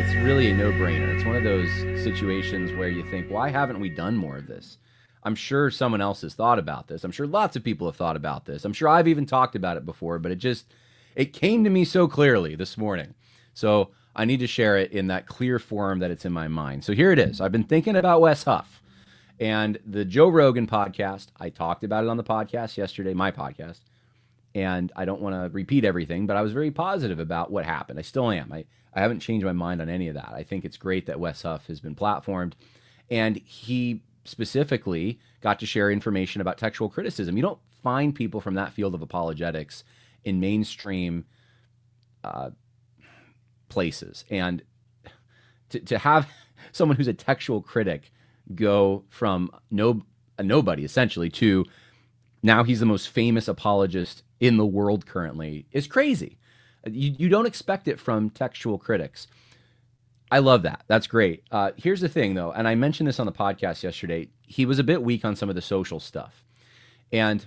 it's really a no-brainer. It's one of those situations where you think, why haven't we done more of this? I'm sure someone else has thought about this. I'm sure lots of people have thought about this. I'm sure I've even talked about it before, but it came to me so clearly this morning. So I need to share it in that clear form that it's in my mind. So here it is. I've been thinking about Wes Huff and the Joe Rogan podcast. I talked about it on the podcast yesterday, my podcast. And I don't want to repeat everything, but I was very positive about what happened. I still am. I haven't changed my mind on any of that. I think it's great that Wes Huff has been platformed. And he specifically got to share information about textual criticism. You don't find people from that field of apologetics in mainstream places. And to have someone who's a textual critic go from a nobody, essentially, to now he's the most famous apologist in the world currently is crazy. You don't expect it from textual critics. I love that. That's great. Here's the thing, though, and I mentioned this on the podcast yesterday. He was a bit weak on some of the social stuff. And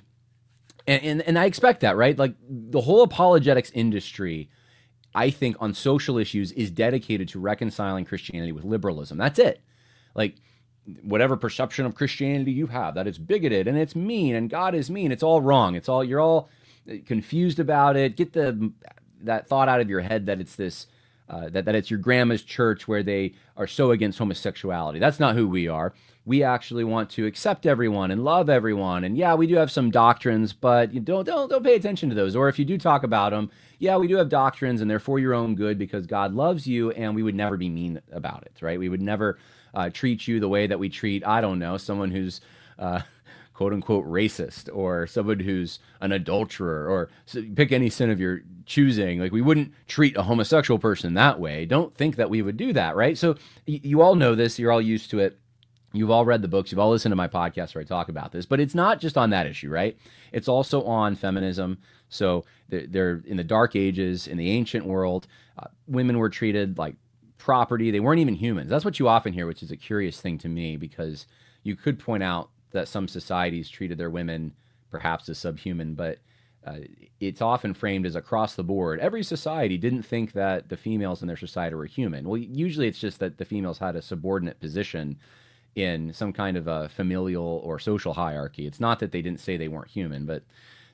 I expect that, right? Like the whole apologetics industry, I think on social issues is dedicated to reconciling Christianity with liberalism. That's it. Like whatever perception of Christianity you have, that it's bigoted and it's mean and God is mean, it's all wrong. You're all confused about it. Get that thought out of your head that it's this that it's your grandma's church where they are so against homosexuality. That's not who we are. We actually want to accept everyone and love everyone. And yeah, we do have some doctrines, but you don't pay attention to those. Or if you do talk about them, yeah, we do have doctrines and they're for your own good because God loves you, and we would never be mean about it, right? We would never treat you the way that we treat, I don't know, someone who's quote unquote racist, or someone who's an adulterer, or pick any sin of your choosing. Like we wouldn't treat a homosexual person that way. Don't think that we would do that, right? So you all know this. You're all used to it. You've all read the books. You've all listened to my podcast where I talk about this. But it's not just on that issue, right? It's also on feminism. So they're in the Dark Ages, in the ancient world, women were treated like property. They weren't even humans. That's what you often hear, which is a curious thing to me, because you could point out that some societies treated their women perhaps as subhuman, but it's often framed as across the board. Every society didn't think that the females in their society were human. Well, usually it's just that the females had a subordinate position in some kind of a familial or social hierarchy. It's not that they didn't say they weren't human, but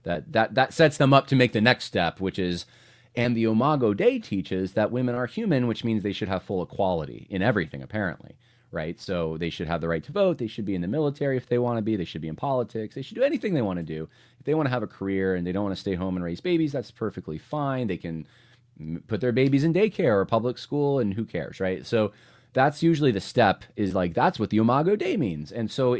that sets them up to make the next step, which is, and the Imago Dei teaches that women are human, which means they should have full equality in everything, apparently. Right? So they should have the right to vote. They should be in the military if they want to be. They should be in politics. They should do anything they want to do. If they want to have a career and they don't want to stay home and raise babies, that's perfectly fine. They can put their babies in daycare or public school, and who cares, right? So that's usually the step, is like, that's what the Imago Dei means. And so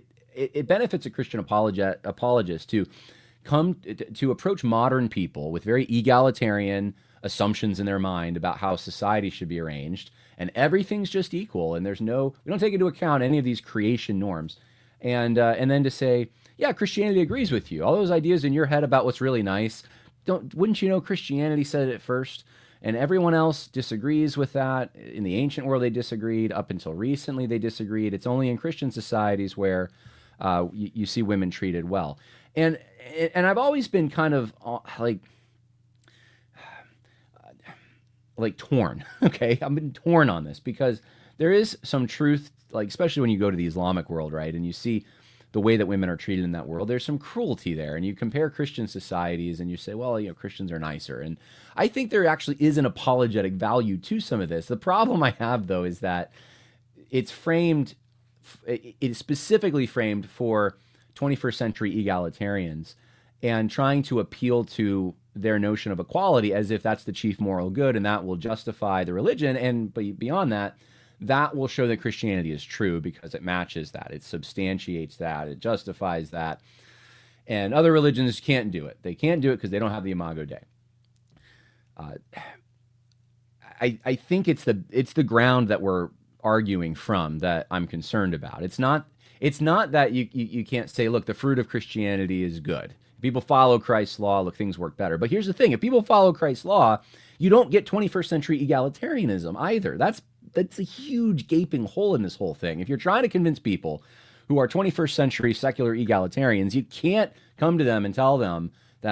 it benefits a Christian apologist to come to approach modern people with very egalitarian assumptions in their mind about how society should be arranged, and everything's just equal, and we don't take into account any of these creation norms, and then to say, yeah, Christianity agrees with you. All those ideas in your head about what's really nice, wouldn't you know Christianity said it first, and everyone else disagrees with that. In the ancient world, they disagreed. Up until recently, they disagreed. It's only in Christian societies where you see women treated well, and I've always been kind of like torn. Okay, I've been torn on this because there is some truth, like especially when you go to the Islamic world, right, and you see the way that women are treated in that world. There's some cruelty there, and you compare Christian societies, and you say, well, Christians are nicer, and I think there actually is an apologetic value to some of this. The problem I have, though, is that it is specifically framed for 21st century egalitarians, and trying to appeal to their notion of equality as if that's the chief moral good and that will justify the religion. But beyond that, that will show that Christianity is true because it matches that, it substantiates that, it justifies that. And other religions can't do it. They can't do it because they don't have the Imago Dei. I think it's the ground that we're arguing from that I'm concerned about. It's not that you can't say, look, the fruit of Christianity is good. If people follow Christ's law, look, things work better. But here's the thing. If people follow Christ's law, you don't get 21st century egalitarianism either. That's a huge gaping hole in this whole thing. If you're trying to convince people who are 21st century secular egalitarians, you can't come to them and tell them that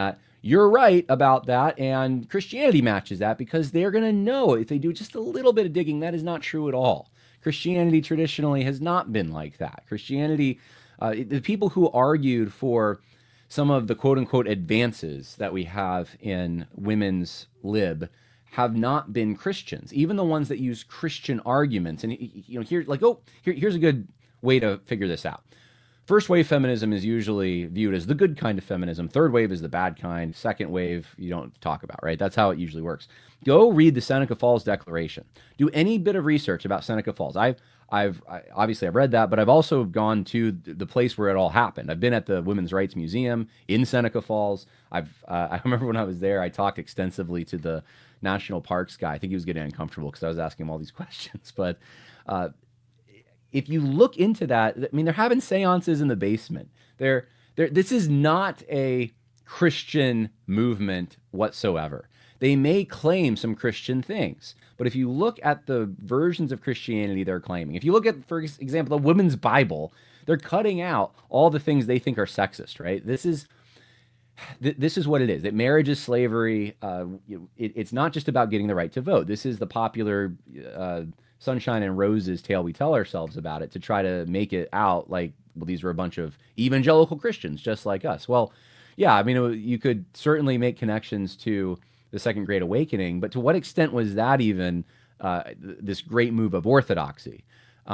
you're right about that, and Christianity matches that, because they're going to know if they do just a little bit of digging, that is not true at all. Christianity traditionally has not been like that. Christianity, the people who argued for some of the quote unquote advances that we have in women's lib have not been Christians, even the ones that use Christian arguments. And here's a good way to figure this out. First wave feminism is usually viewed as the good kind of feminism. Third wave is the bad kind. Second wave, you don't talk about, right? That's how it usually works. Go read the Seneca Falls Declaration. Do any bit of research about Seneca Falls. I've obviously read that, but I've also gone to the place where it all happened. I've been at the Women's Rights Museum in Seneca Falls. I remember when I was there, I talked extensively to the national parks guy. I think he was getting uncomfortable because I was asking him all these questions. But if you look into that, I mean, they're having seances in the basement. This is not a Christian movement whatsoever. They may claim some Christian things, but if you look at the versions of Christianity they're claiming, if you look at, for example, the Women's Bible, they're cutting out all the things they think are sexist, right? This is what it is, that marriage is slavery. It's not just about getting the right to vote. This is the popular sunshine and roses tale we tell ourselves about it to try to make it out like, well, these were a bunch of evangelical Christians just like us. Well, yeah, I mean, you could certainly make connections to the Second Great Awakening, but to what extent was that even this great move of orthodoxy?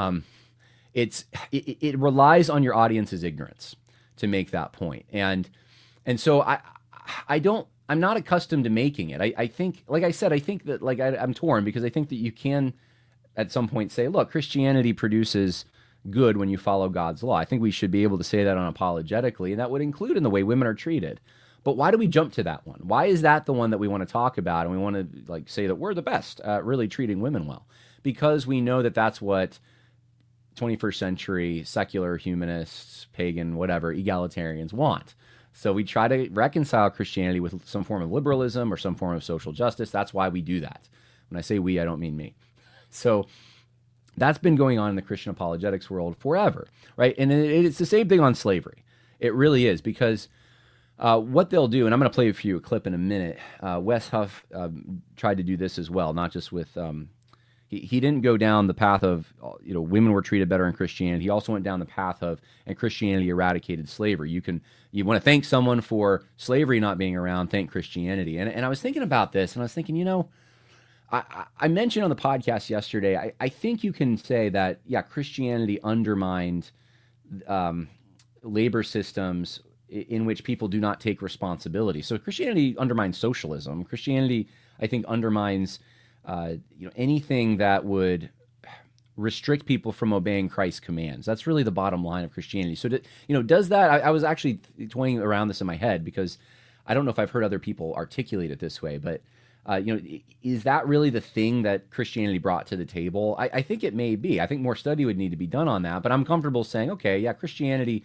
It relies on your audience's ignorance to make that point. And so I'm not accustomed to making it. I think, like I said, I think that I'm torn, because I think that you can at some point say, look, Christianity produces good when you follow God's law. I think we should be able to say that unapologetically, and that would include in the way women are treated. But why do we jump to that one? Why is that the one that we want to talk about, and we want to say that we're the best at really treating women well? Because we know that that's what 21st century secular humanists, pagan, whatever, egalitarians want. So we try to reconcile Christianity with some form of liberalism or some form of social justice. That's why we do that. When I say we, I don't mean me. So that's been going on in the Christian apologetics world forever, right? And it's the same thing on slavery. It really is, because what they'll do, and I'm going to play for you a clip in a minute. Wes Huff tried to do this as well, not just with, he didn't go down the path of, women were treated better in Christianity. He also went down the path of, and Christianity eradicated slavery. You want to thank someone for slavery not being around, thank Christianity. And I was thinking about this, and I was thinking, I mentioned on the podcast yesterday, I think you can say that, yeah, Christianity undermined labor systems in which people do not take responsibility. So Christianity undermines socialism. Christianity, I think, undermines anything that would restrict people from obeying Christ's commands. That's really the bottom line of Christianity. So, does that? I was actually toying around this in my head, because I don't know if I've heard other people articulate it this way, but is that really the thing that Christianity brought to the table? I think it may be. I think more study would need to be done on that, but I'm comfortable saying, okay, yeah, Christianity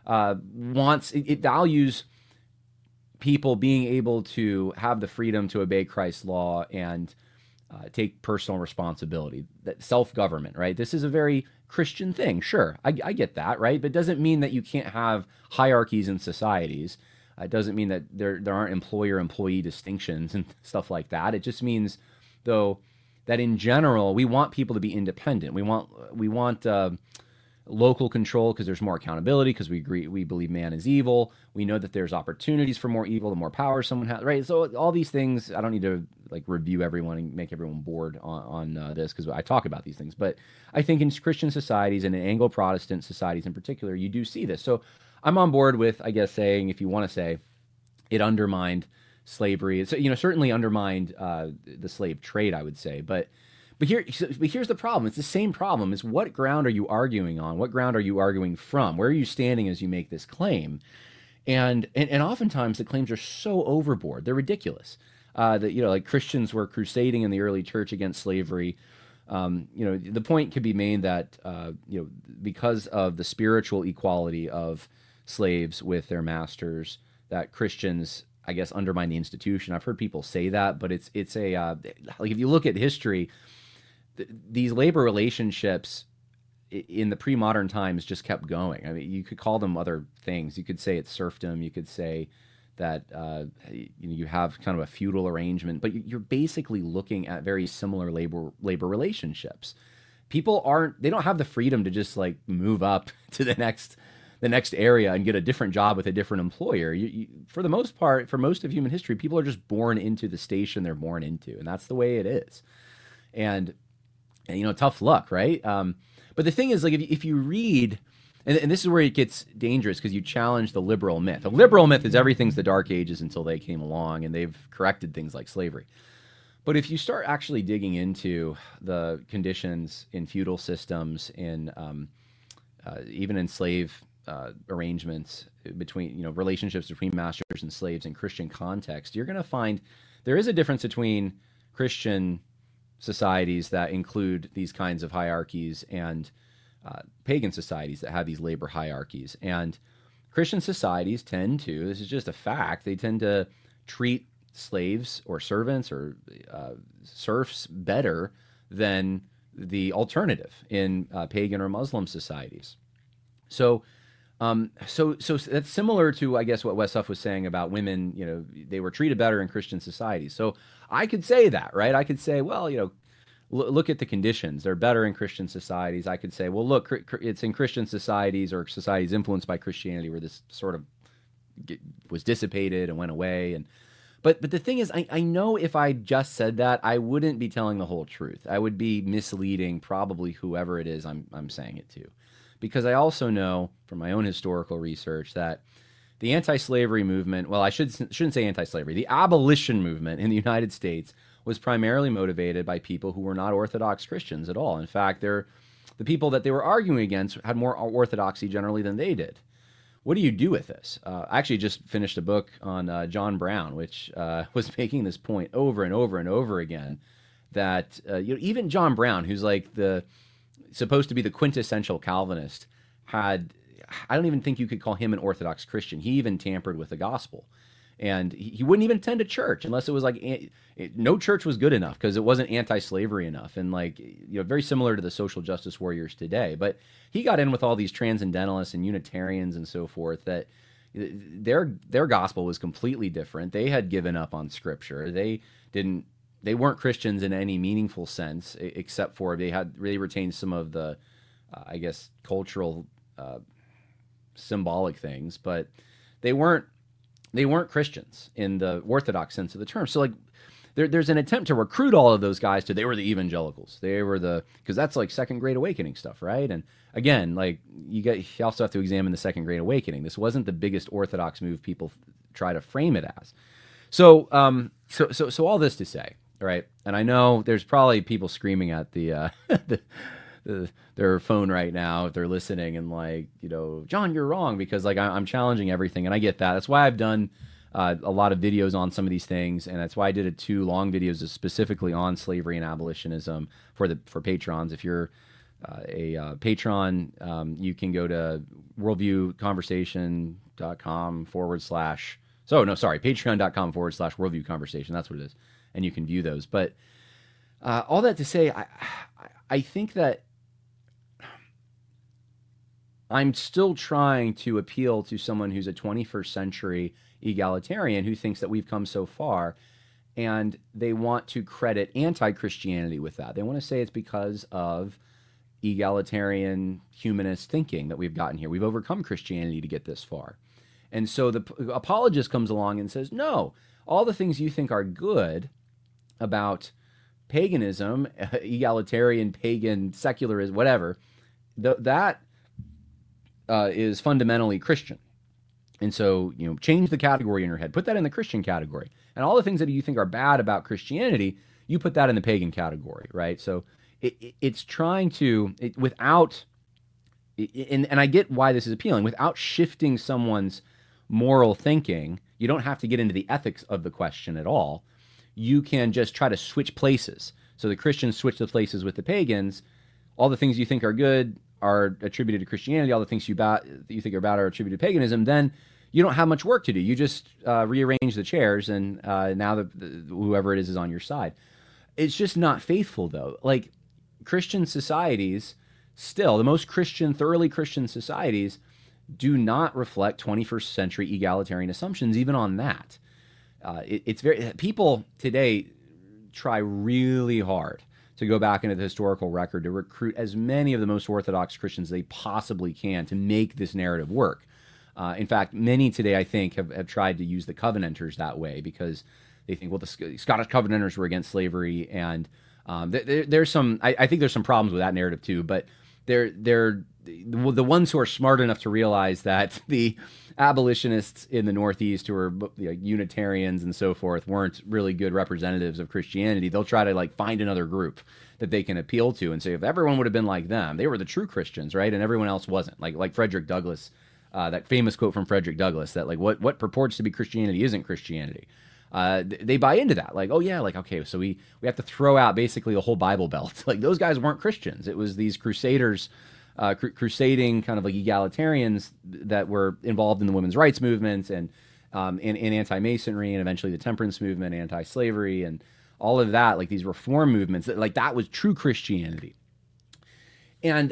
it values people being able to have the freedom to obey Christ's law and take personal responsibility, that self-government, right? This is a very Christian thing. Sure, I get that, right? But it doesn't mean that you can't have hierarchies in societies. It doesn't mean that there aren't employer-employee distinctions and stuff like that. It just means, though, that in general, we want people to be independent. We want local control, because there's more accountability, because we believe man is evil. We know that there's opportunities for more evil the more power someone has, right? So all these things, I don't need to review everyone and make everyone bored on this, because I talk about these things. But I think in Christian societies and in Anglo-Protestant societies in particular, you do see this. So I'm on board with, I guess, saying, if you want to say, it undermined slavery. It's, certainly undermined the slave trade, I would say. But here's the problem. It's the same problem. Is what ground are you arguing on? What ground are you arguing from? Where are you standing as you make this claim? And oftentimes the claims are so overboard. They're ridiculous. That Christians were crusading in the early church against slavery. The point could be made that because of the spiritual equality of slaves with their masters, that Christians, I guess, undermine the institution. I've heard people say that, but it's if you look at history, these labor relationships in the pre-modern times just kept going. I mean, you could call them other things. You could say it's serfdom. You could say that you have kind of a feudal arrangement, but you're basically looking at very similar labor relationships. They don't have the freedom to just like move up to the next area and get a different job with a different employer. For the most part, for most of human history, people are just born into the station they're born into, and that's the way it is. And tough luck, right? But the thing is, like, if you read, and this is where it gets dangerous, because you challenge the liberal myth. The liberal myth is everything's the Dark Ages until they came along, and they've corrected things like slavery. But if you start actually digging into the conditions in feudal systems, even in slave arrangements between, relationships between masters and slaves in Christian context, you're going to find there is a difference between Christian societies that include these kinds of hierarchies and pagan societies that have these labor hierarchies. And Christian societies tend to, this is just a fact, they tend to treat slaves or servants or serfs better than the alternative in pagan or Muslim societies. So that's similar to, I guess, what Wes Huff was saying about women. They were treated better in Christian societies. So I could say that, right? I could say, well, look at the conditions. They're better in Christian societies. I could say, well, look, it's in Christian societies or societies influenced by Christianity where this sort of was dissipated and went away. But the thing is, I know if I just said that, I wouldn't be telling the whole truth. I would be misleading probably whoever it is I'm saying it to. Because I also know from my own historical research that the anti-slavery movement, well, I shouldn't say anti-slavery, the abolition movement in the United States was primarily motivated by people who were not Orthodox Christians at all. In fact, the people that they were arguing against had more orthodoxy generally than they did. What do you do with this? I actually just finished a book on John Brown, which was making this point over and over and over again, that even John Brown, who's like supposed to be the quintessential Calvinist, I don't even think you could call him an Orthodox Christian. He even tampered with the gospel. And he wouldn't even attend a church unless it was like, no church was good enough because it wasn't anti-slavery enough. And very similar to the social justice warriors today. But he got in with all these transcendentalists and Unitarians and so forth that their gospel was completely different. They had given up on scripture. They weren't Christians in any meaningful sense, except for they retained some of the, I guess, cultural, symbolic things, but they weren't Christians in the Orthodox sense of the term. So there's an attempt to recruit all of those guys they were the evangelicals. They were because that's like Second Great Awakening stuff, right? And again, you also have to examine the Second Great Awakening. This wasn't the biggest Orthodox move people try to frame it as. So all this to say, right? And I know there's probably people screaming at their phone right now if they're listening and John, you're wrong, because I'm challenging everything, and I get that. That's why I've done a lot of videos on some of these things, and that's why I did 2 long videos specifically on slavery and abolitionism for patrons. If you're a patron, you can go to worldviewconversation.com patreon.com/worldviewconversation. That's what it is, and you can view those. But all that to say, I think that I'm still trying to appeal to someone who's a 21st century egalitarian who thinks that we've come so far, and they want to credit anti-Christianity with that. They want to say it's because of egalitarian humanist thinking that we've gotten here. We've overcome Christianity to get this far. And so the apologist comes along and says, no, all the things you think are good about paganism, egalitarian, pagan, secularism, whatever, that is fundamentally Christian. And so, change the category in your head. Put that in the Christian category. And all the things that you think are bad about Christianity, you put that in the pagan category, right? So it's trying to, without, and I get why this is appealing, without shifting someone's moral thinking, you don't have to get into the ethics of the question at all. You can just try to switch places. So the Christians switch the places with the pagans. All the things you think are good are attributed to Christianity. All the things you think are bad are attributed to paganism. Then you don't have much work to do. You just rearrange the chairs, and now whoever it is on your side. It's just not faithful, though. Christian societies, still, the most Christian, thoroughly Christian societies, do not reflect 21st century egalitarian assumptions, even on that. It's very, people today try really hard to go back into the historical record to recruit as many of the most Orthodox Christians they possibly can to make this narrative work. In fact, many today, I think, have tried to use the Covenanters that way because they think, well, the Scottish Covenanters were against slavery, and there's some. I think there's some problems with that narrative too. But they're the ones who are smart enough to realize that the abolitionists in the Northeast, who are Unitarians and so forth, weren't really good representatives of Christianity. They'll try to find another group that they can appeal to and say, if everyone would have been like them, they were the true Christians, right? And everyone else wasn't. Like Frederick Douglass. That famous quote from Frederick Douglass that what purports to be Christianity isn't Christianity. They buy into that. Okay, so we have to throw out basically the whole Bible Belt. Those guys weren't Christians. It was these crusaders, crusading kind of egalitarians that were involved in the women's rights movement and in anti-Masonry and eventually the temperance movement, anti-slavery, and all of that, these reform movements. That was true Christianity. And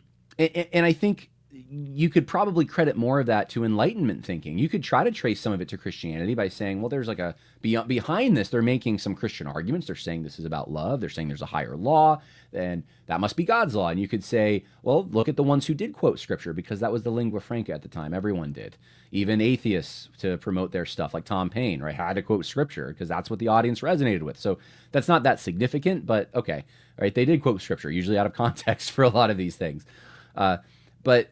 I think you could probably credit more of that to Enlightenment thinking. You could try to trace some of it to Christianity by saying, well, there's behind this, they're making some Christian arguments. They're saying this is about love. They're saying there's a higher law, and that must be God's law. And you could say, well, look at the ones who did quote Scripture, because that was the lingua franca at the time. Everyone did. Even atheists, to promote their stuff, like Tom Paine, right, had to quote Scripture because that's what the audience resonated with. So that's not that significant, but okay, right? They did quote Scripture, usually out of context for a lot of these things. But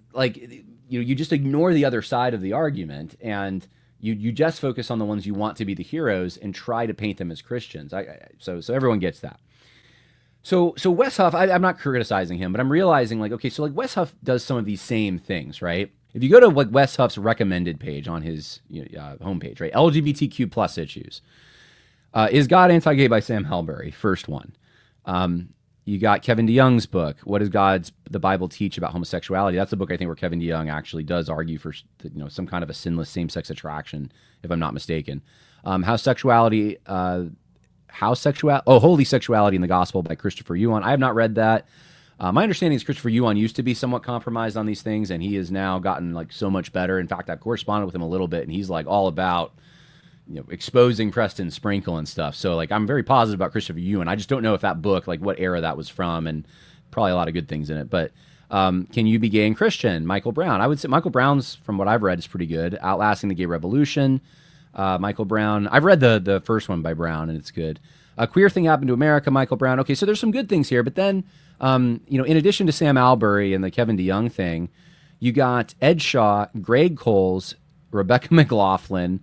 you just ignore the other side of the argument, and you just focus on the ones you want to be the heroes and try to paint them as Christians. So everyone gets that. So Wes Huff, I'm not criticizing him, but I'm realizing Wes Huff does some of these same things, right? If you go to Wes Huff's recommended page on his homepage, right, LGBTQ plus issues, Is God Anti-Gay by Sam Halberry, first one. You got Kevin DeYoung's book, What Does the Bible Teach About Homosexuality? That's a book I think where Kevin DeYoung actually does argue for some kind of a sinless same-sex attraction, if I'm not mistaken. Holy Sexuality in the Gospel by Christopher Yuan. I have not read that. My understanding is Christopher Yuan used to be somewhat compromised on these things, and he has now gotten so much better. In fact, I've corresponded with him a little bit, and he's all about exposing Preston Sprinkle and stuff. So I'm very positive about Christopher Yuan. I just don't know if that book, what era that was from, and probably a lot of good things in it. But Can You Be Gay and Christian? Michael Brown. I would say Michael Brown's, from what I've read, is pretty good. Outlasting the Gay Revolution. Michael Brown. I've read the first one by Brown, and it's good. A Queer Thing Happened to America, Michael Brown. Okay, so there's some good things here, but then, in addition to Sam Albury and the Kevin DeYoung thing, you got Ed Shaw, Greg Coles, Rebecca McLaughlin.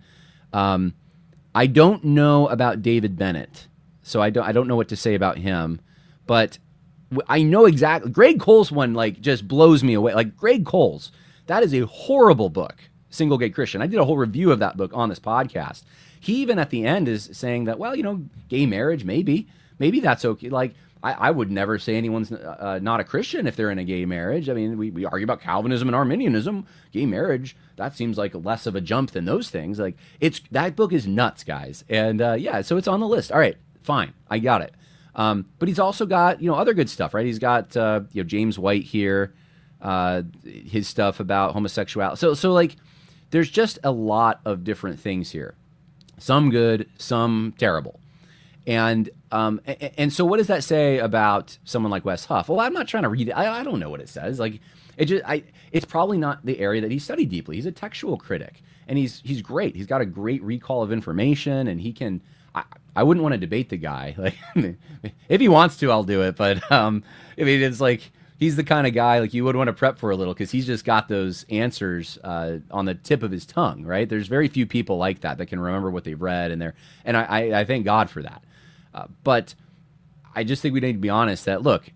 I don't know about David Bennett, so I don't know what to say about him, but I know exactly. Greg Coles one just blows me away. Greg Coles, that is a horrible book, Single Gay Christian. I did a whole review of that book on this podcast. He even at the end is saying that, gay marriage, maybe that's okay. I would never say anyone's not a Christian if they're in a gay marriage. I mean, we argue about Calvinism and Arminianism. Gay marriage, that seems like less of a jump than those things. That book is nuts, guys. And so it's on the list. All right, fine, I got it. But he's also got other good stuff, right? He's got James White here, his stuff about homosexuality. So there's just a lot of different things here. Some good, some terrible. And so what does that say about someone like Wes Huff? Well, I'm not trying to read it. I don't know what it says. It's probably not the area that he studied deeply. He's a textual critic, and he's great. He's got a great recall of information, and he can. I wouldn't want to debate the guy. If he wants to, I'll do it. But it's he's the kind of guy you would want to prep for a little, because he's just got those answers on the tip of his tongue, right? There's very few people like that can remember what they've read, and I thank God for that. But I just think we need to be honest that, look,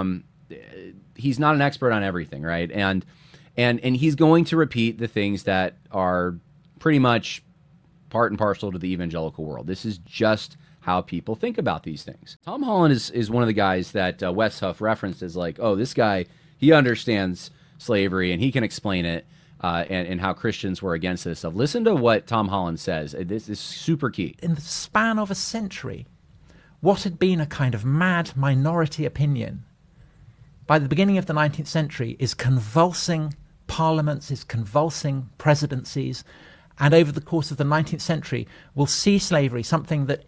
he's not an expert on everything, right? And he's going to repeat the things that are pretty much part and parcel to the evangelical world. This is just how people think about these things. Tom Holland is one of the guys that Wes Huff referenced as this guy, he understands slavery and he can explain it, and how Christians were against this stuff. Listen to what Tom Holland says. This is super key. In the span of a century, what had been a kind of mad minority opinion by the beginning of the 19th century is convulsing parliaments, his convulsing presidencies, and over the course of the 19th century will see slavery, something that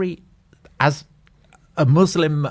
as a Muslim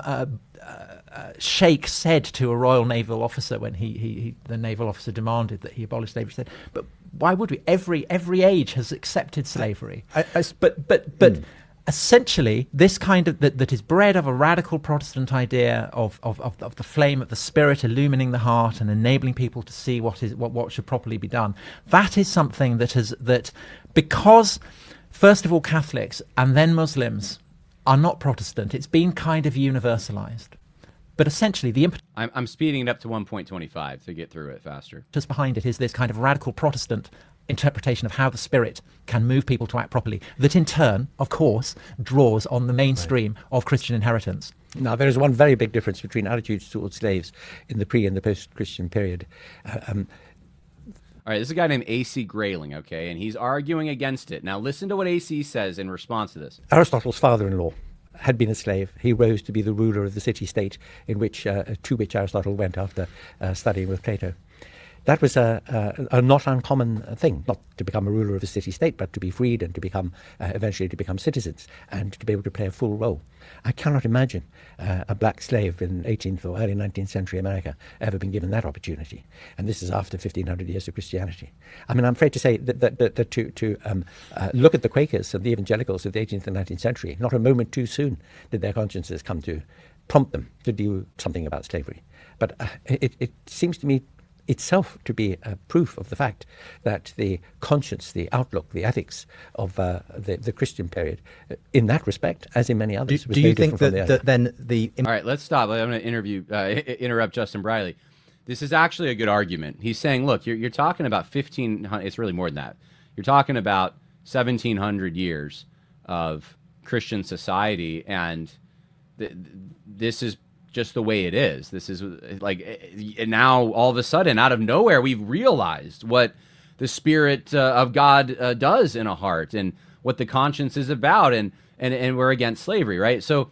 sheikh said to a Royal Naval officer when the naval officer demanded that he abolish slavery, he said, but why would we? Every age has accepted slavery. But essentially, this kind of that is bred of a radical Protestant idea of the flame of the Spirit illumining the heart and enabling people to see what should properly be done. That is something that because first of all Catholics and then Muslims are not Protestant, it's been kind of universalized. But essentially, the impetus I'm speeding it up to 1.25 to get through it faster. behind it is this kind of radical Protestant interpretation of how the Spirit can move people to act properly, that in turn, of course, draws on the mainstream of Christian inheritance. Now, there is one very big difference between attitudes towards slaves in the pre- and the post-Christian period. All right, this is a guy named A.C. Grayling, okay, and he's arguing against it. Now, listen to what A.C. says in response to this. Aristotle's father-in-law had been a slave. He rose to be the ruler of the city-state to which Aristotle went after studying with Plato. That was a not uncommon thing, not to become a ruler of a city-state, but to be freed and to become eventually to become citizens and to be able to play a full role. I cannot imagine a black slave in 18th or early 19th century America ever been given that opportunity. And this is after 1,500 years of Christianity. I mean, I'm afraid to say that to look at the Quakers and the evangelicals of the 18th and 19th century, not a moment too soon did their consciences come to prompt them to do something about slavery. But it seems to me itself to be a proof of the fact that the conscience, the outlook, the ethics of the Christian period, in that respect, as in many others, was do very you think different from then the All right, let's stop. I'm going to interrupt Justin Briley. This is actually a good argument. He's saying, look, you're talking about 1,500, it's really more than that. You're talking about 1,700 years of Christian society, and this is just the way it is. This is like, and now all of a sudden, out of nowhere, we've realized what the Spirit of God does in a heart and what the conscience is about, and we're against slavery, right? So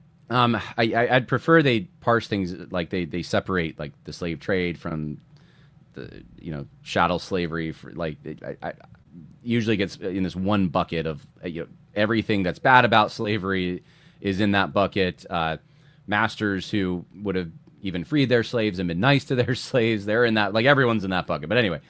I'd prefer they parse things like they separate like the slave trade from the chattel slavery. For like I usually gets in this one bucket of everything that's bad about slavery is in that bucket. Masters who would have even freed their slaves and been nice to their slaves, they're in that, like everyone's in that bucket. But anyway,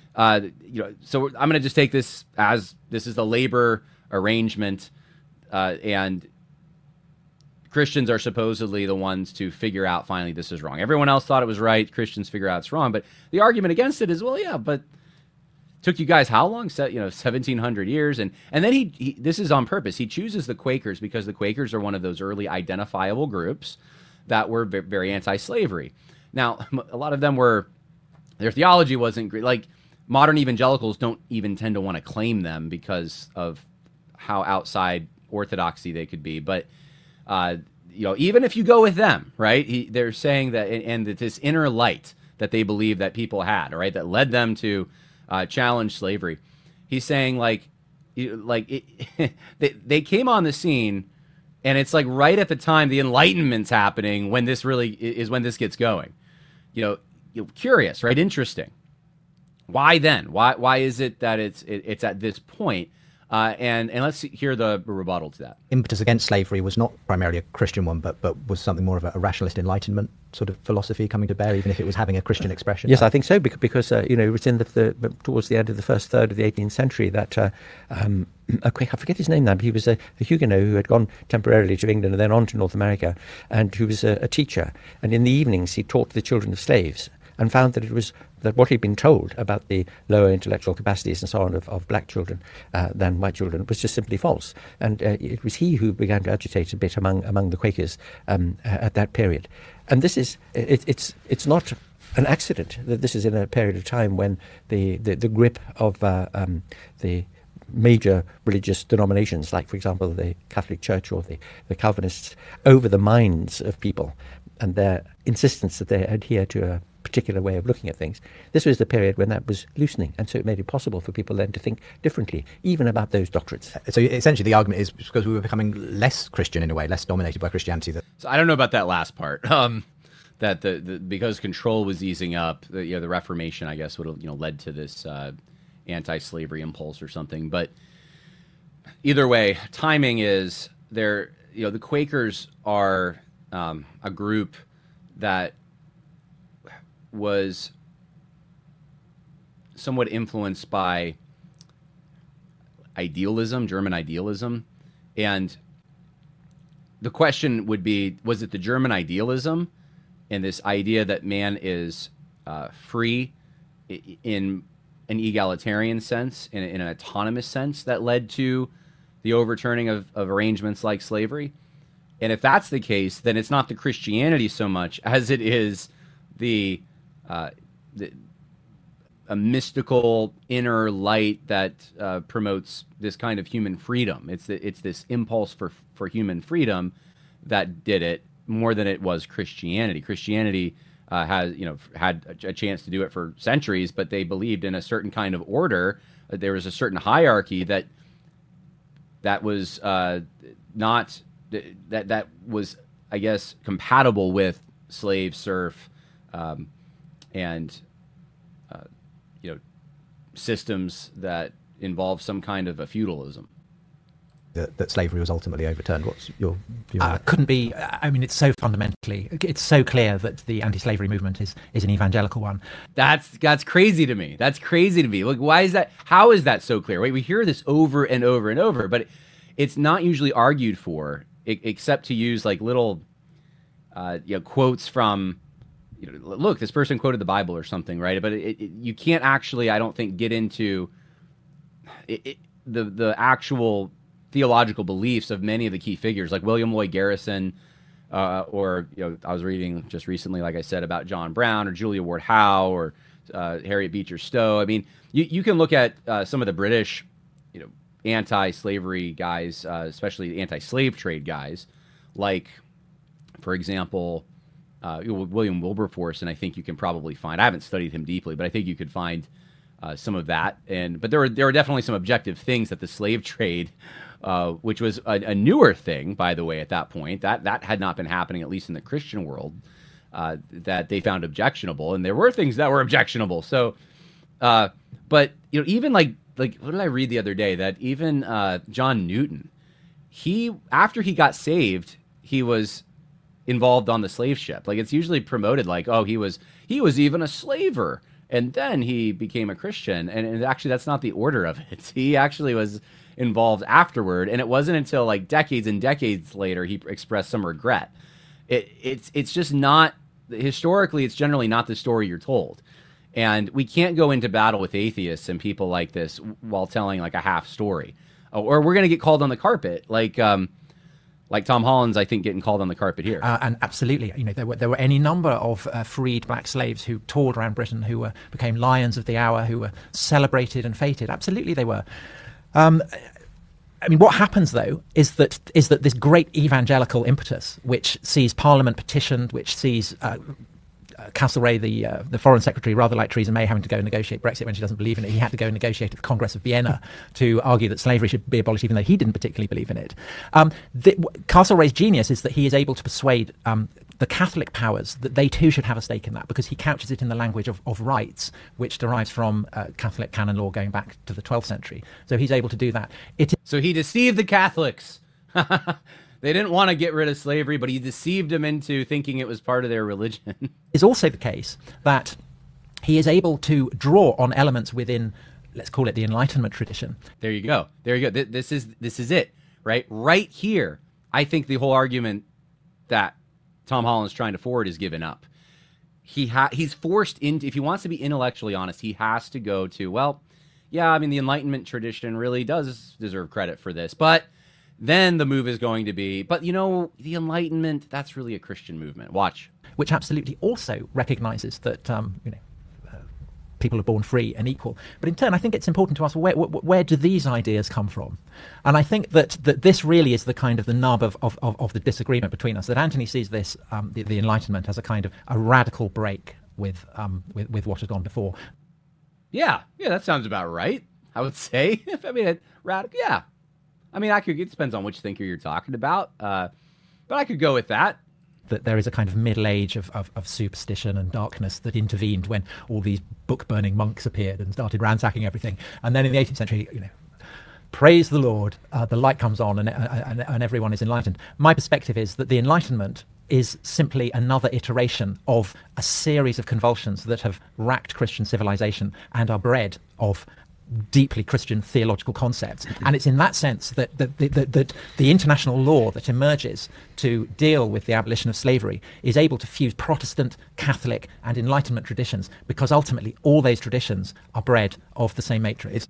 so I'm going to just take this as this is the labor arrangement, and Christians are supposedly the ones to figure out finally this is wrong. Everyone else thought it was right. Christians figure out it's wrong. But the argument against it is, well, yeah, but took you guys how long? 1,700 years. And then he this is on purpose. He chooses the Quakers because the Quakers are one of those early identifiable groups that were very anti-slavery. Now, a lot of them their theology wasn't great. Like modern evangelicals don't even tend to want to claim them because of how outside orthodoxy they could be. But, even if you go with them, right, they're saying that, and that this inner light that they believe that people had, right, that led them to challenge slavery. He's saying they came on the scene, and it's like right at the time the Enlightenment's happening when this really is when this gets going. Curious, right? Interesting. Why then? Why is it that it's at this point? And let's hear the rebuttal to that. impetus against slavery was not primarily a Christian one, but was something more of a rationalist Enlightenment sort of philosophy coming to bear, even if it was having a Christian expression? Yes, I think so, because it was in towards the end of the first third of the 18th century that I forget his name now, but he was a Huguenot who had gone temporarily to England and then on to North America, and who was a teacher. And in the evenings, he taught the children of slaves, and found that what he'd been told about the lower intellectual capacities and so on of black children than white children was just simply false. And it was he who began to agitate a bit among the Quakers at that period. And this is it's not an accident that this is in a period of time when the grip of the major religious denominations, like, for example, the Catholic Church or the Calvinists, over the minds of people and their insistence that they adhere to a particular way of looking at things. This was the period when that was loosening, and so it made it possible for people then to think differently, even about those doctrines. So essentially the argument is because we were becoming less Christian in a way, less dominated by Christianity. So I don't know about that last part. that the because control was easing up, the Reformation, I guess, would have led to this anti-slavery impulse or something. But either way, timing is there. The Quakers are a group that was somewhat influenced by idealism, German idealism, and the question would be: was it the German idealism and this idea that man is free in an egalitarian sense, in an autonomous sense, that led to the overturning of arrangements like slavery? And if that's the case, then it's not the Christianity so much as it is a mystical inner light that promotes this kind of human freedom. It's this impulse for human freedom that did it more than it was Christianity. Christianity has had a chance to do it for centuries, but they believed in a certain kind of order. There was a certain hierarchy that was not that was, I guess, compatible with slave, serf, and systems that involve some kind of a feudalism. That slavery was ultimately overturned. What's your view on that? Couldn't be. I mean, it's so clear that the anti-slavery movement is an evangelical one. That's crazy to me. That's crazy to me. Look, why is that? How is that so clear? Wait, we hear this over and over and over, but it's not usually argued for, except to use like little quotes from. Look, this person quoted the Bible or something, right? But you can't actually, I don't think, get into the actual theological beliefs of many of the key figures, like William Lloyd Garrison, or I was reading just recently, like I said, about John Brown or Julia Ward Howe or Harriet Beecher Stowe. I mean, you can look at some of the British, anti-slavery guys, especially anti-slave trade guys, like, for example, William Wilberforce, and I think you can probably find. I haven't studied him deeply, but I think you could find some of that. But there were definitely some objective things that the slave trade, which was a newer thing, by the way, at that point, that had not been happening, at least in the Christian world, that they found objectionable, and there were things that were objectionable. So, but even like what did I read the other day? That even John Newton, after he got saved, he was involved on the slave ship. Like, it's usually promoted like, oh, he was even a slaver, and then he became a Christian. And actually, that's not the order of it. He actually was involved afterward, and it wasn't until like decades and decades later he expressed some regret. It's just not, historically, it's generally not the story you're told. And we can't go into battle with atheists and people like this while telling like a half story, or we're going to get called on the carpet. Like Tom Holland's, I think, getting called on the carpet here. And absolutely, there were any number of freed black slaves who toured around Britain, who became lions of the hour, who were celebrated and feted. Absolutely, they were. I mean, what happens though is that this great evangelical impetus, which sees Parliament petitioned, which sees Castlereagh, the Foreign Secretary, rather like Theresa May, having to go and negotiate Brexit when she doesn't believe in it. He had to go and negotiate at the Congress of Vienna to argue that slavery should be abolished, even though he didn't particularly believe in it. Castlereagh's genius is that he is able to persuade the Catholic powers that they too should have a stake in that, because he couches it in the language of rights, which derives from Catholic canon law going back to the 12th century. So he's able to do that. So he deceived the Catholics. They didn't want to get rid of slavery, but he deceived them into thinking it was part of their religion. It's also the case that he is able to draw on elements within, let's call it the Enlightenment tradition. There you go. This is it, right? Right here, I think the whole argument that Tom Holland's trying to forward is given up. He's forced into, if he wants to be intellectually honest, he has to go to, well, yeah, I mean, the Enlightenment tradition really does deserve credit for this, but then the move is going to be, but the Enlightenment, that's really a Christian movement. Watch. Which absolutely also recognizes that, people are born free and equal. But in turn, I think it's important to ask, where do these ideas come from? And I think that this really is the kind of the nub of the disagreement between us, that Anthony sees this, the Enlightenment, as a kind of a radical break with what had gone before. Yeah, that sounds about right, I would say. I mean, radical, yeah. I mean, it depends on which thinker you're talking about, but I could go with that. that there is a kind of middle age of superstition and darkness that intervened when all these book-burning monks appeared and started ransacking everything. And then in the 18th century, praise the Lord, the light comes on and everyone is enlightened. My perspective is that the Enlightenment is simply another iteration of a series of convulsions that have racked Christian civilization and are bred of deeply Christian theological concepts. And it's in that sense that the international law that emerges to deal with the abolition of slavery is able to fuse Protestant, Catholic and Enlightenment traditions, because ultimately all those traditions are bred of the same matrix.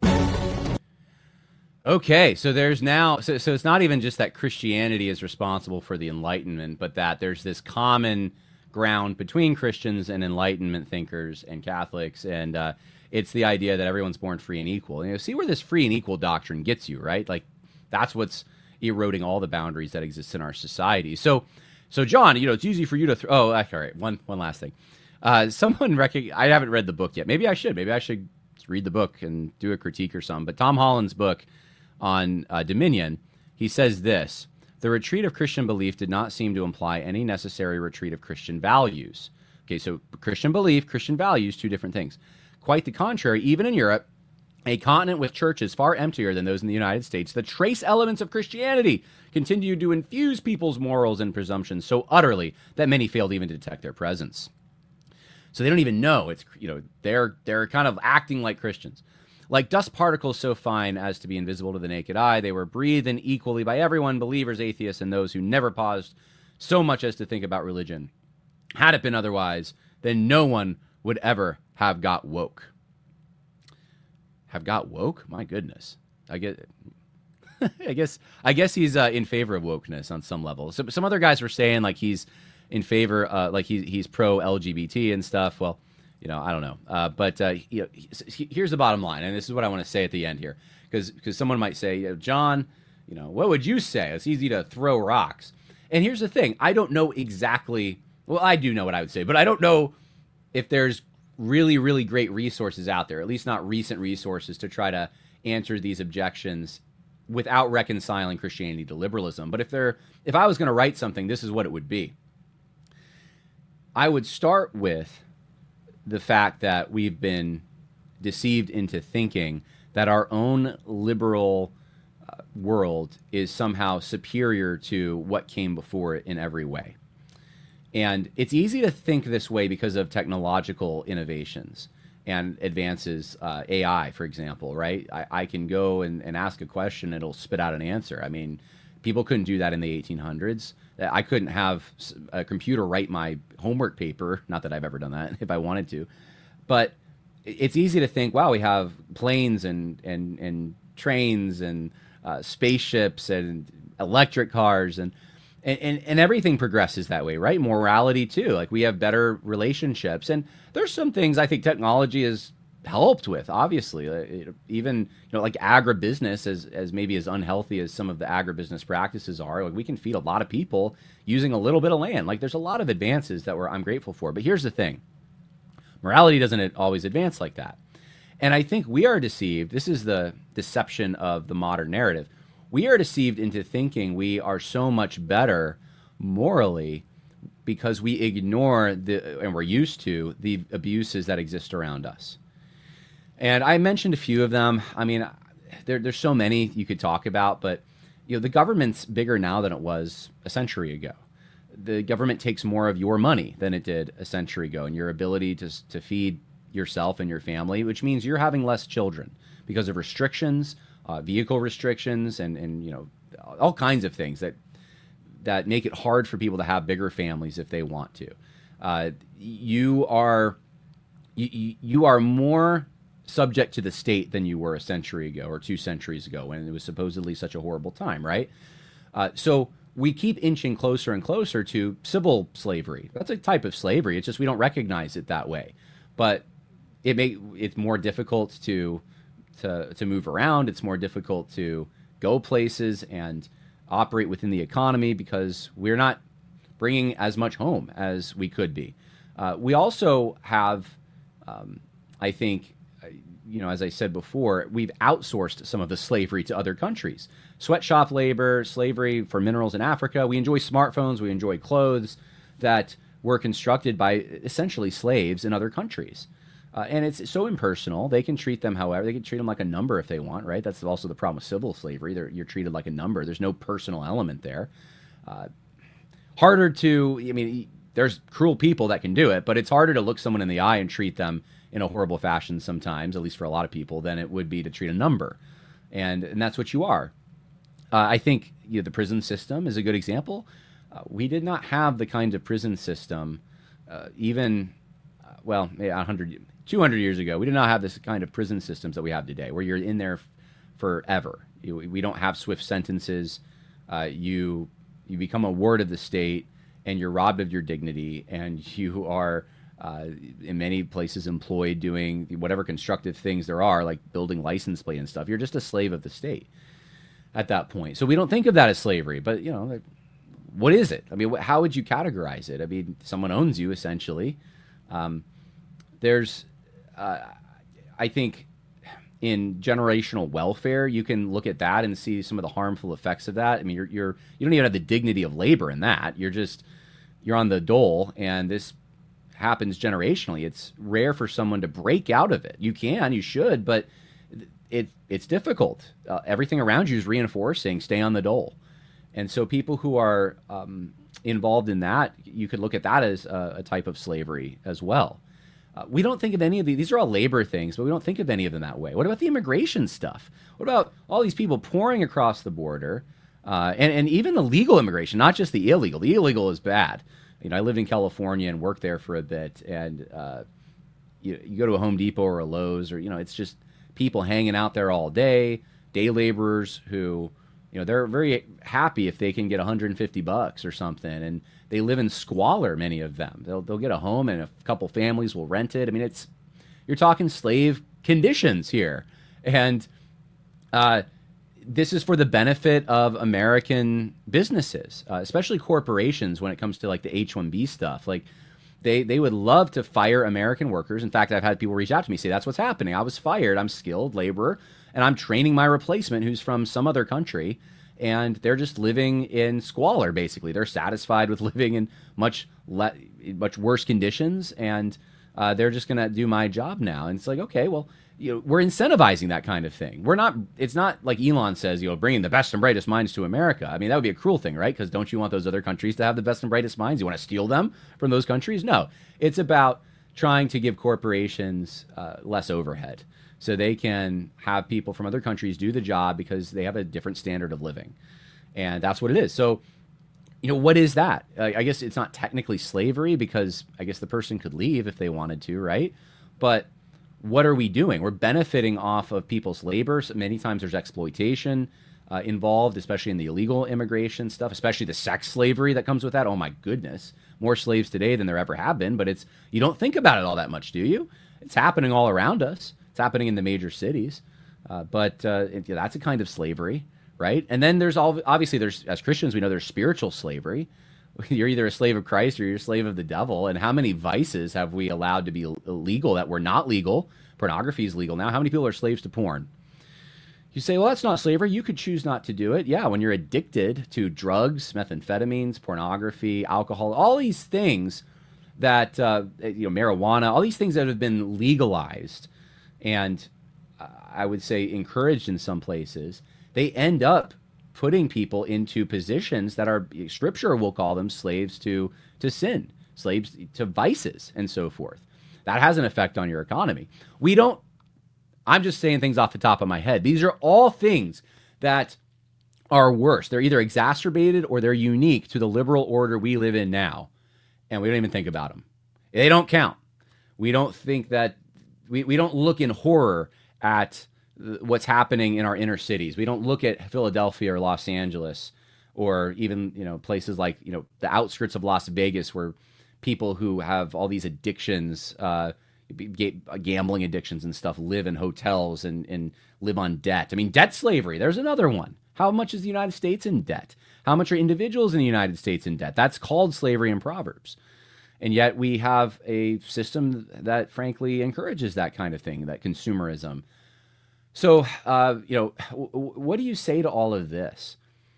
Okay, so there's now, so it's not even just that Christianity is responsible for the Enlightenment, but that there's this common ground between Christians and Enlightenment thinkers and Catholics, and it's the idea that everyone's born free and equal. See where this free and equal doctrine gets you, right? Like, that's what's eroding all the boundaries that exist in our society. So John, it's easy for you to all right, one last thing. I haven't read the book yet. Maybe I should read the book and do a critique or something. But Tom Holland's book on Dominion, he says this: the retreat of Christian belief did not seem to imply any necessary retreat of Christian values. Okay, so Christian belief, Christian values, two different things. Quite the contrary, even in Europe, a continent with churches far emptier than those in the United States, the trace elements of Christianity continued to infuse people's morals and presumptions so utterly that many failed even to detect their presence. So they don't even know. It's, they're kind of acting like Christians. Like dust particles so fine as to be invisible to the naked eye, they were breathed in equally by everyone, believers, atheists, and those who never paused so much as to think about religion. Had it been otherwise, then no one would ever have got woke. Have got woke? My goodness. I guess he's in favor of wokeness on some level. So some other guys were saying like he's in favor, like he's pro LGBT and stuff. Well, I don't know. But here's the bottom line, and this is what I want to say at the end here, because someone might say, John, what would you say? It's easy to throw rocks. And here's the thing: I don't know exactly. Well, I do know what I would say, but I don't know if there's really, really great resources out there, at least not recent resources, to try to answer these objections without reconciling Christianity to liberalism. But if I was going to write something, this is what it would be. I would start with the fact that we've been deceived into thinking that our own liberal world is somehow superior to what came before it in every way. And it's easy to think this way because of technological innovations and advances, AI, for example, right? I can go and ask a question, it'll spit out an answer. I mean, people couldn't do that in the 1800s. I couldn't have a computer write my homework paper, not that I've ever done that, if I wanted to. But it's easy to think, wow, we have planes and trains and spaceships and electric cars and everything progresses that way, right? Morality too. Like we have better relationships, and there's some things I think technology has helped with. Obviously, even like agribusiness, as maybe as unhealthy as some of the agribusiness practices are, like we can feed a lot of people using a little bit of land. Like there's a lot of advances that I'm grateful for. But here's the thing: morality doesn't always advance like that, and I think we are deceived. This is the deception of the modern narrative. We are deceived into thinking we are so much better morally because we ignore and we're used to the abuses that exist around us. And I mentioned a few of them. I mean, there's so many you could talk about, but the government's bigger now than it was a century ago. The government takes more of your money than it did a century ago, and your ability to feed yourself and your family, which means you're having less children because of restrictions, vehicle restrictions, and all kinds of things that make it hard for people to have bigger families if they want to. You are more subject to the state than you were a century ago or 2 centuries ago when it was supposedly such a horrible time, right? So we keep inching closer and closer to civil slavery. That's a type of slavery. It's just we don't recognize it that way. But it's more difficult to move around. It's more difficult to go places and operate within the economy because we're not bringing as much home as we could be. We also have, I think, as I said before, we've outsourced some of the slavery to other countries. Sweatshop labor, slavery for minerals in Africa. We enjoy smartphones. We enjoy clothes. that were constructed by essentially slaves in other countries. And it's so impersonal. They can treat them however. They can treat them like a number if they want, right? That's also the problem with civil slavery. You're treated like a number. There's no personal element there. Harder to, I mean, there's cruel people that can do it, but it's harder to look someone in the eye and treat them in a horrible fashion sometimes, at least for a lot of people, than it would be to treat a number. And that's what you are. I think the prison system is a good example. We did not have the kind of prison system even, 200 years ago. We did not have this kind of prison systems that we have today, where you're in there forever. We don't have swift sentences. You become a ward of the state, and you're robbed of your dignity, and you are, in many places, employed doing whatever constructive things there are, like building license plate and stuff. You're just a slave of the state at that point. So we don't think of that as slavery, but what is it? I mean, how would you categorize it? I mean, someone owns you, essentially. I think in generational welfare, you can look at that and see some of the harmful effects of that. I mean, you don't even have the dignity of labor in that. You're on the dole, and this happens generationally. It's rare for someone to break out of it. You should, but it's difficult. Everything around you is reinforcing stay on the dole. And so people who are involved in that, you could look at that as a type of slavery as well. We don't think of any of these are all labor things, but we don't think of any of them that way. What about the immigration stuff? What about all these people pouring across the border, and even the legal immigration, not just the illegal? The illegal is bad. I lived in California and worked there for a bit, and you go to a Home Depot or a Lowe's, or it's just people hanging out there all day, day laborers who they're very happy if they can get $150 or something, and they live in squalor. Many of them, they'll get a home, and a couple families will rent it. I mean, you're talking slave conditions here, and this is for the benefit of American businesses, especially corporations. When it comes to like the H-1B stuff, like they would love to fire American workers. In fact, I've had people reach out to me say that's what's happening. I was fired. I'm skilled laborer, and I'm training my replacement who's from some other country, and they're just living in squalor. Basically, they're satisfied with living in much worse conditions, and they're just going to do my job now. And it's like, okay, well, we're incentivizing that kind of thing. We're not. It's not like Elon says, bringing the best and brightest minds to America. I mean, that would be a cruel thing, right? Because don't you want those other countries to have the best and brightest minds? You want to steal them from those countries? No, it's about trying to give corporations less overhead, so they can have people from other countries do the job because they have a different standard of living, and that's what it is. So, what is that? I guess it's not technically slavery, because I guess the person could leave if they wanted to, right? But what are we doing? We're benefiting off of people's labor. So many times there's exploitation involved, especially in the illegal immigration stuff, especially the sex slavery that comes with that. Oh my goodness, more slaves today than there ever have been, but you don't think about it all that much, do you? It's happening all around us. It's happening in the major cities, but that's a kind of slavery, right? And then there's obviously as Christians, we know there's spiritual slavery. You're either a slave of Christ or you're a slave of the devil. And how many vices have we allowed to be illegal that were not legal? Pornography is legal now. How many people are slaves to porn? You say, well, that's not slavery. You could choose not to do it. Yeah, when you're addicted to drugs, methamphetamines, pornography, alcohol, all these things that, marijuana, all these things that have been legalized and I would say encouraged in some places, they end up putting people into positions that are, Scripture will call them slaves to sin, slaves to vices, and so forth. That has an effect on your economy. I'm just saying things off the top of my head. These are all things that are worse. They're either exacerbated or they're unique to the liberal order we live in now, and we don't even think about them. They don't count. We don't think that, we don't look in horror at what's happening in our inner cities. We don't look at Philadelphia or Los Angeles or even, places like, the outskirts of Las Vegas, where people who have all these addictions, gambling addictions and stuff, live in hotels and live on debt. I mean, debt slavery, there's another one. How much is the United States in debt? How much are individuals in the United States in debt? That's called slavery in Proverbs. And yet we have a system that frankly encourages that kind of thing, that consumerism. So, what do you say to all of this?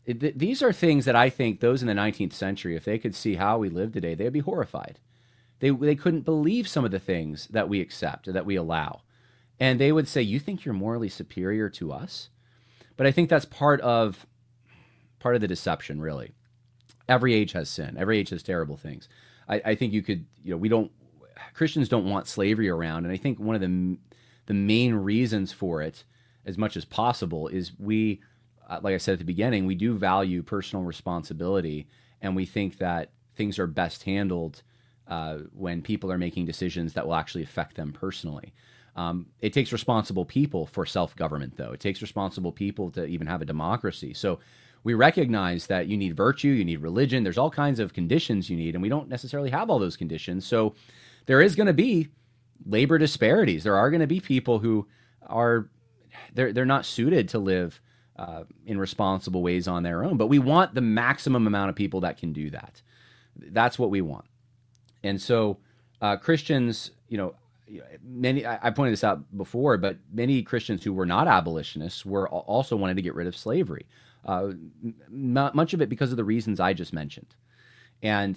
these are things that I think those in the 19th century, if they could see how we live today, they'd be horrified. They couldn't believe some of the things that we accept, that we allow. And they would say, you think you're morally superior to us? But I think that's part of the deception, really. Every age has sin. Every age has terrible things. I think Christians don't want slavery around. And I think one of the main reasons for it, as much as possible, is we, like I said at the beginning, we do value personal responsibility. And we think that things are best handled when people are making decisions that will actually affect them personally. It takes responsible people for self-government, though. It takes responsible people to even have a democracy. So we recognize that you need virtue, you need religion. There's all kinds of conditions you need, and we don't necessarily have all those conditions. So there is going to be labor disparities. There are going to be people who are they're not suited to live in responsible ways on their own. But we want the maximum amount of people that can do that. That's what we want. And so Christians, many, I pointed this out before, but many Christians who were not abolitionists were also wanted to get rid of slavery. Much of it because of the reasons I just mentioned. And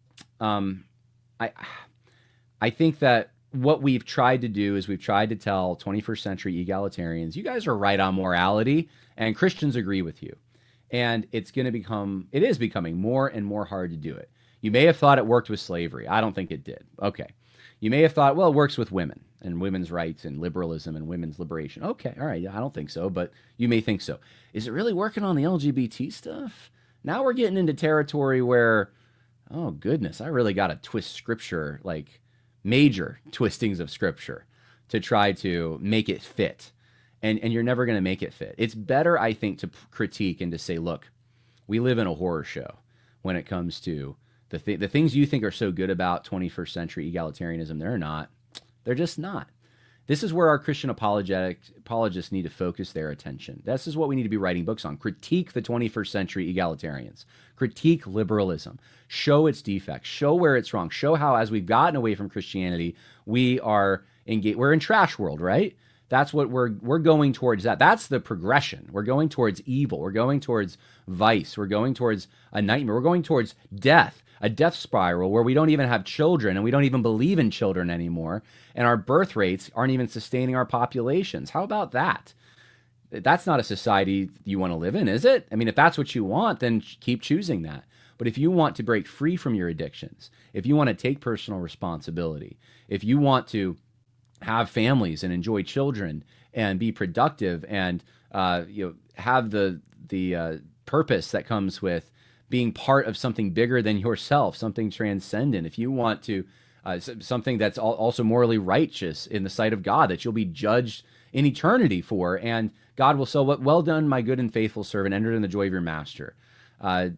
I think that what we've tried to do is we've tried to tell 21st century egalitarians, you guys are right on morality, and Christians agree with you. And it is becoming more and more hard to do it. You may have thought it worked with slavery. I don't think it did. Okay. You may have thought, well, it works with women and women's rights and liberalism and women's liberation. Okay, all right, I don't think so, but you may think so. Is it really working on the LGBT stuff? Now we're getting into territory where, oh goodness, I really got to twist scripture, like major twistings of scripture to try to make it fit. And you're never going to make it fit. It's better, I think, to critique and to say, look, we live in a horror show when it comes to the things you think are so good about 21st century egalitarianism. They're not. They're just not. This is where our Christian apologists need to focus their attention. This is what we need to be writing books on. Critique the 21st century egalitarians. Critique liberalism. Show its defects. Show where it's wrong. Show how, as we've gotten away from Christianity, we're in trash world, right? That's what we're going towards. That's the progression. We're going towards evil. We're going towards vice. We're going towards a nightmare. We're going towards death. A death spiral where we don't even have children and we don't even believe in children anymore. And our birth rates aren't even sustaining our populations. How about that? That's not a society you want to live in, is it? I mean, if that's what you want, then keep choosing that. But if you want to break free from your addictions, if you want to take personal responsibility, if you want to have families and enjoy children and be productive and have the purpose that comes with being part of something bigger than yourself, something transcendent. If you want to, something that's also morally righteous in the sight of God, that you'll be judged in eternity for, and God will say, well done, my good and faithful servant, enter in the joy of your master. I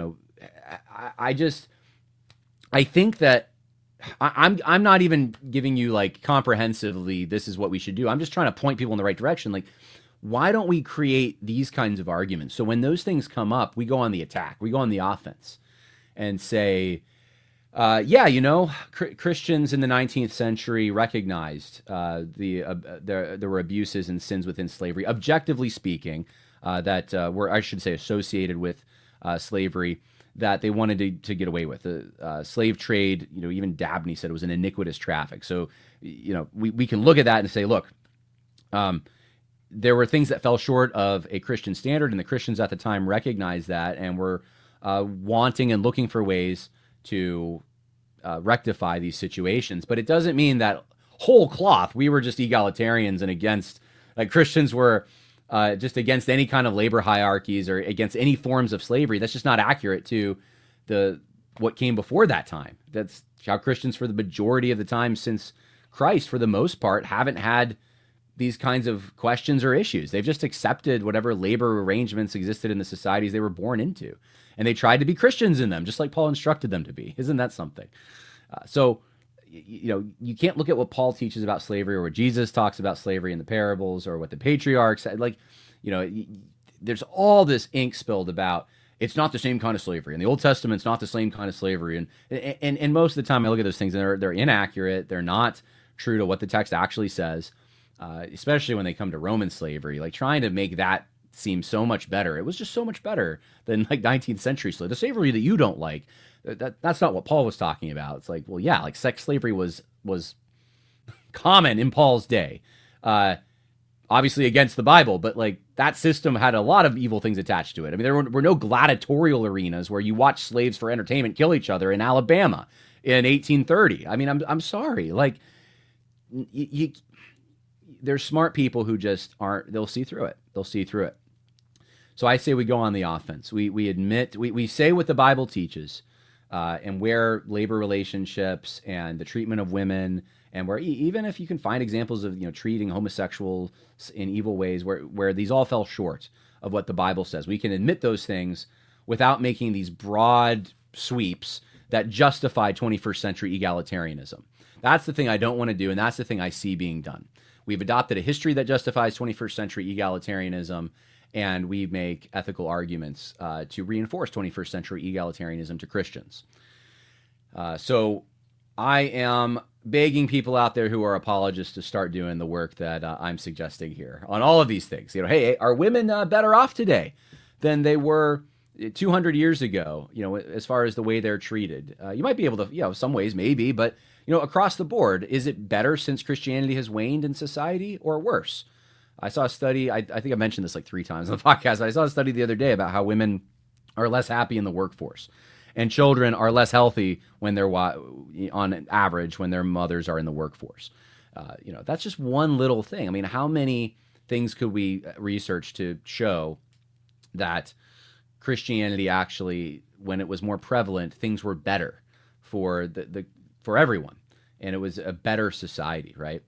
think that I'm not even giving you like comprehensively, this is what we should do. I'm just trying to point people in the right direction. Like, why don't we create these kinds of arguments? So when those things come up, we go on the attack, we go on the offense and say, Christians in the 19th century recognized there were abuses and sins within slavery, objectively speaking, that were, I should say, associated with slavery that they wanted to get away with. The slave trade, even Dabney said it was an iniquitous traffic. So, we can look at that and say, look, there were things that fell short of a Christian standard, and the Christians at the time recognized that and were wanting and looking for ways to rectify these situations. But it doesn't mean that whole cloth, we were just egalitarians and against, like Christians were just against any kind of labor hierarchies or against any forms of slavery. That's just not accurate to what came before that time. That's how Christians, for the majority of the time since Christ, for the most part, haven't had these kinds of questions or issues. They've just accepted whatever labor arrangements existed in the societies they were born into. And they tried to be Christians in them, just like Paul instructed them to be. Isn't that something? So you can't look at what Paul teaches about slavery or what Jesus talks about slavery in the parables or what the patriarchs said. There's all this ink spilled about it's not the same kind of slavery. And the Old Testament's not the same kind of slavery. And most of the time I look at those things and they're inaccurate. They're not true to what the text actually says. Especially when they come to Roman slavery, like trying to make that seemed so much better. It was just so much better than like 19th century slavery. The slavery that you don't like, that's not what Paul was talking about. It's like, well, yeah, like sex slavery was common in Paul's day. Obviously against the Bible, but like that system had a lot of evil things attached to it. I mean, there were no gladiatorial arenas where you watch slaves for entertainment kill each other in Alabama in 1830. I mean, I'm sorry. Like, there's smart people who just aren't, they'll see through it. They'll see through it. So I say we go on the offense. We admit, we say what the Bible teaches, and where labor relationships and the treatment of women, and where even if you can find examples of, treating homosexuals in evil ways where these all fell short of what the Bible says, we can admit those things without making these broad sweeps that justify 21st century egalitarianism. That's the thing I don't want to do, and that's the thing I see being done. We've adopted a history that justifies 21st century egalitarianism, and we make ethical arguments to reinforce 21st century egalitarianism to Christians. So I am begging people out there who are apologists to start doing the work that I'm suggesting here on all of these things. Hey, are women better off today than they were 200 years ago, as far as the way they're treated? You might be able to, some ways maybe, but, across the board, is it better since Christianity has waned in society or worse? I saw a study, I think I mentioned this like 3 times on the podcast. I saw a study the other day about how women are less happy in the workforce, and children are less healthy when they're, on average, when their mothers are in the workforce. That's just one little thing. I mean, how many things could we research to show that Christianity actually, when it was more prevalent, things were better for for everyone, and it was a better society, right?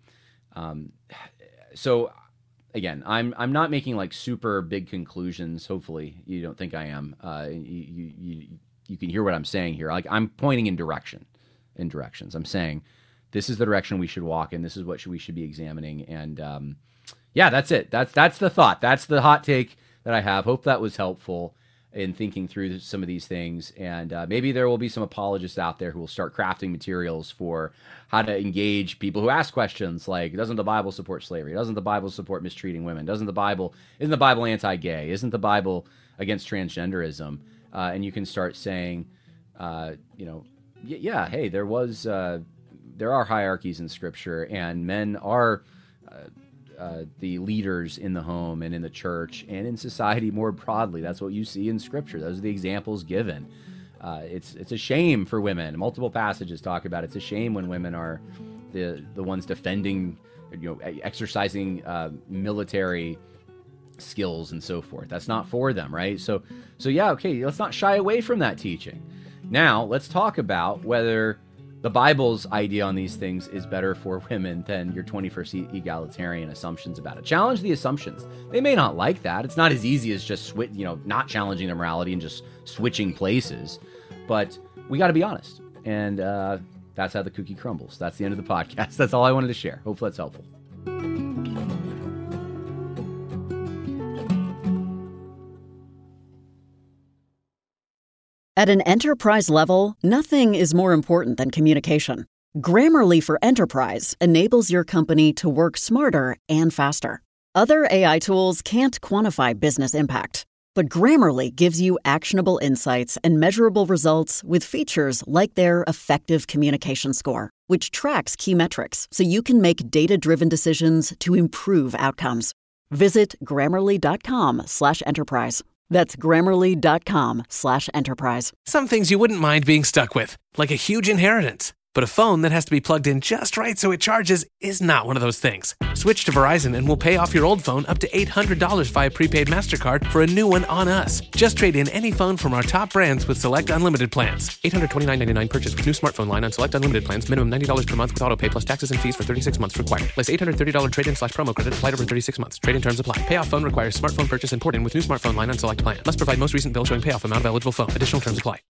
So again, I'm not making like super big conclusions. Hopefully you don't think I am. You can hear what I'm saying here. Like, I'm pointing in directions. I'm saying this is the direction we should walk in. This is what we should be examining. And yeah, that's it. That's the thought. That's the hot take that I have. Hope that was helpful in thinking through some of these things. And maybe there will be some apologists out there who will start crafting materials for how to engage people who ask questions like, doesn't the Bible support slavery? Doesn't the Bible support mistreating women? Isn't the Bible anti-gay? Isn't the Bible against transgenderism? And you can start saying, hey, there are hierarchies in Scripture, and men are the leaders in the home and in the church and in society more broadly. That's what you see in Scripture. Those are the examples given. It's a shame for women. Multiple passages talk about it's a shame when women are the ones defending, exercising military skills and so forth. That's not for them, right? So yeah, okay, let's not shy away from that teaching. Now, let's talk about whether the Bible's idea on these things is better for women than your 21st egalitarian assumptions about it. Challenge the assumptions. They may not like that. It's not as easy as just not challenging their morality and just switching places. But we got to be honest. And that's how the cookie crumbles. That's the end of the podcast. That's all I wanted to share. Hopefully that's helpful. At an enterprise level, nothing is more important than communication. Grammarly for Enterprise enables your company to work smarter and faster. Other AI tools can't quantify business impact, but Grammarly gives you actionable insights and measurable results with features like their effective communication score, which tracks key metrics so you can make data-driven decisions to improve outcomes. Visit Grammarly.com/enterprise. That's Grammarly.com/enterprise. Some things you wouldn't mind being stuck with, like a huge inheritance. But a phone that has to be plugged in just right so it charges is not one of those things. Switch to Verizon and we'll pay off your old phone up to $800 via prepaid MasterCard for a new one on us. Just trade in any phone from our top brands with select unlimited plans. $829.99 purchase with new smartphone line on select unlimited plans. Minimum $90 per month with auto pay plus taxes and fees for 36 months required. Less $830 trade-in/promo credit applied over 36 months. Trade-in terms apply. Payoff phone requires smartphone purchase and port in with new smartphone line on select plan. Must provide most recent bill showing payoff amount of eligible phone. Additional terms apply.